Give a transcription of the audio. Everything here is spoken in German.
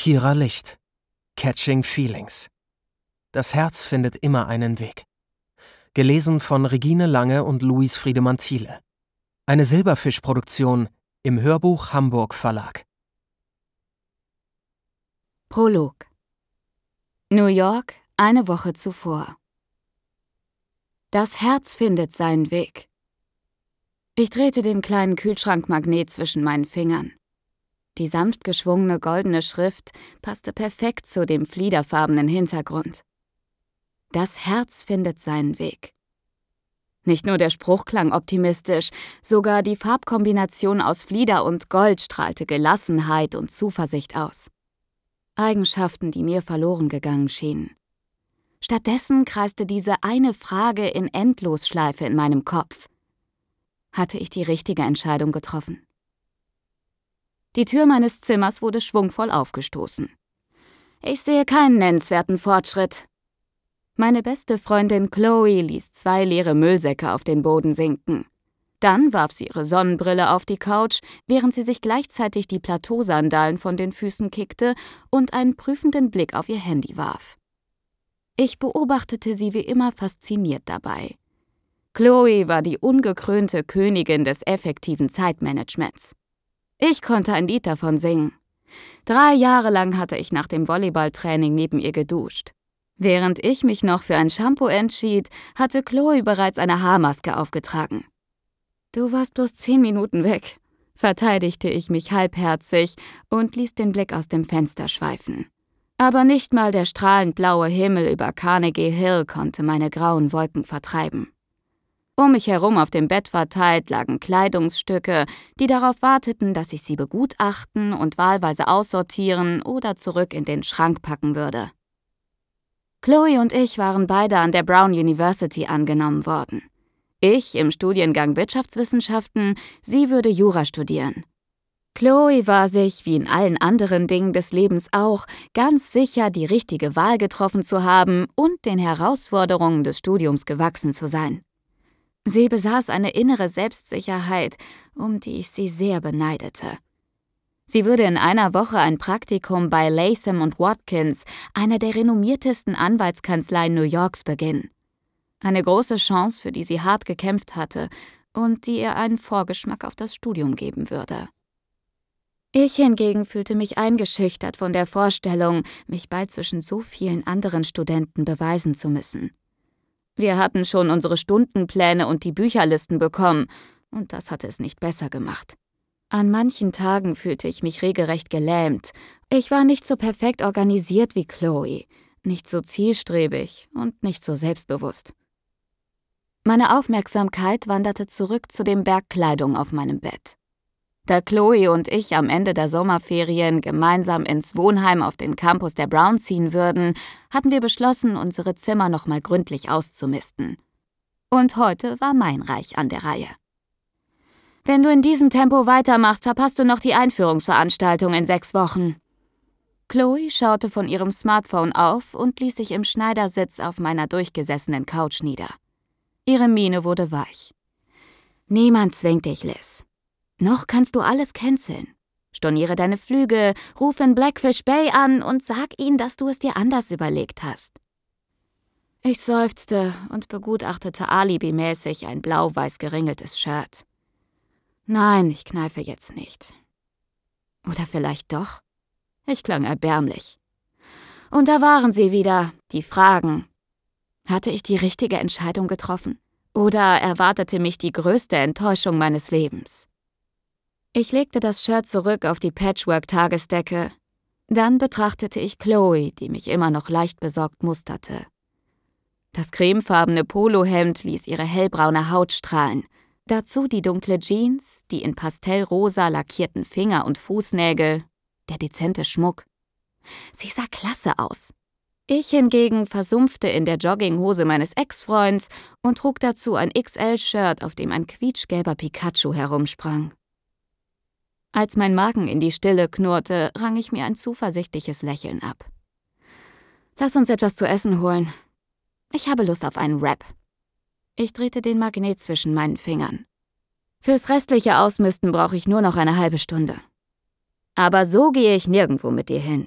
Kira Licht. Catching Feelings. Das Herz findet immer einen Weg. Gelesen von Regine Lange und Luis Friedemann Thiele. Eine Silberfisch-Produktion im Hörbuch Hamburg Verlag. Prolog. New York, eine Woche zuvor. Das Herz findet seinen Weg. Ich drehte den kleinen Kühlschrankmagnet zwischen meinen Fingern. Die sanft geschwungene goldene Schrift passte perfekt zu dem fliederfarbenen Hintergrund. Das Herz findet seinen Weg. Nicht nur der Spruch klang optimistisch, sogar die Farbkombination aus Flieder und Gold strahlte Gelassenheit und Zuversicht aus. Eigenschaften, die mir verloren gegangen schienen. Stattdessen kreiste diese eine Frage in Endlosschleife in meinem Kopf. Hatte ich die richtige Entscheidung getroffen? Die Tür meines Zimmers wurde schwungvoll aufgestoßen. Ich sehe keinen nennenswerten Fortschritt. Meine beste Freundin Chloe ließ 2 leere Müllsäcke auf den Boden sinken. Dann warf sie ihre Sonnenbrille auf die Couch, während sie sich gleichzeitig die Plateausandalen von den Füßen kickte und einen prüfenden Blick auf ihr Handy warf. Ich beobachtete sie wie immer fasziniert dabei. Chloe war die ungekrönte Königin des effektiven Zeitmanagements. Ich konnte ein Lied davon singen. 3 Jahre lang hatte ich nach dem Volleyballtraining neben ihr geduscht. Während ich mich noch für ein Shampoo entschied, hatte Chloe bereits eine Haarmaske aufgetragen. »Du warst bloß 10 Minuten weg«, verteidigte ich mich halbherzig und ließ den Blick aus dem Fenster schweifen. Aber nicht mal der strahlend blaue Himmel über Carnegie Hill konnte meine grauen Wolken vertreiben. Um mich herum auf dem Bett verteilt lagen Kleidungsstücke, die darauf warteten, dass ich sie begutachten und wahlweise aussortieren oder zurück in den Schrank packen würde. Chloe und ich waren beide an der Brown University angenommen worden. Ich im Studiengang Wirtschaftswissenschaften, sie würde Jura studieren. Chloe war sich, wie in allen anderen Dingen des Lebens auch, ganz sicher, die richtige Wahl getroffen zu haben und den Herausforderungen des Studiums gewachsen zu sein. Sie besaß eine innere Selbstsicherheit, um die ich sie sehr beneidete. Sie würde in einer Woche ein Praktikum bei Latham & Watkins, einer der renommiertesten Anwaltskanzleien New Yorks, beginnen. Eine große Chance, für die sie hart gekämpft hatte und die ihr einen Vorgeschmack auf das Studium geben würde. Ich hingegen fühlte mich eingeschüchtert von der Vorstellung, mich bald zwischen so vielen anderen Studenten beweisen zu müssen. Wir hatten schon unsere Stundenpläne und die Bücherlisten bekommen, und das hatte es nicht besser gemacht. An manchen Tagen fühlte ich mich regelrecht gelähmt. Ich war nicht so perfekt organisiert wie Chloe, nicht so zielstrebig und nicht so selbstbewusst. Meine Aufmerksamkeit wanderte zurück zu dem Berg Kleidung auf meinem Bett. Da Chloe und ich am Ende der Sommerferien gemeinsam ins Wohnheim auf den Campus der Brown ziehen würden, hatten wir beschlossen, unsere Zimmer nochmal gründlich auszumisten. Und heute war mein Reich an der Reihe. »Wenn du in diesem Tempo weitermachst, verpasst du noch die Einführungsveranstaltung in 6 Wochen.« Chloe schaute von ihrem Smartphone auf und ließ sich im Schneidersitz auf meiner durchgesessenen Couch nieder. Ihre Miene wurde weich. »Niemand zwingt dich, Liz. Noch kannst du alles canceln. Storniere deine Flüge, ruf in Blackfish Bay an und sag ihnen, dass du es dir anders überlegt hast.« Ich seufzte und begutachtete alibimäßig ein blau-weiß geringeltes Shirt. Nein, ich kneife jetzt nicht. Oder vielleicht doch? Ich klang erbärmlich. Und da waren sie wieder, die Fragen. Hatte ich die richtige Entscheidung getroffen? Oder erwartete mich die größte Enttäuschung meines Lebens? Ich legte das Shirt zurück auf die Patchwork-Tagesdecke. Dann betrachtete ich Chloe, die mich immer noch leicht besorgt musterte. Das cremefarbene Polohemd ließ ihre hellbraune Haut strahlen. Dazu die dunkle Jeans, die in pastellrosa lackierten Finger- und Fußnägel, der dezente Schmuck. Sie sah klasse aus. Ich hingegen versumpfte in der Jogginghose meines Ex-Freunds und trug dazu ein XL-Shirt, auf dem ein quietschgelber Pikachu herumsprang. Als mein Magen in die Stille knurrte, rang ich mir ein zuversichtliches Lächeln ab. »Lass uns etwas zu essen holen. Ich habe Lust auf einen Wrap.« Ich drehte den Magnet zwischen meinen Fingern. »Fürs restliche Ausmisten brauche ich nur noch eine halbe Stunde. Aber so gehe ich nirgendwo mit dir hin.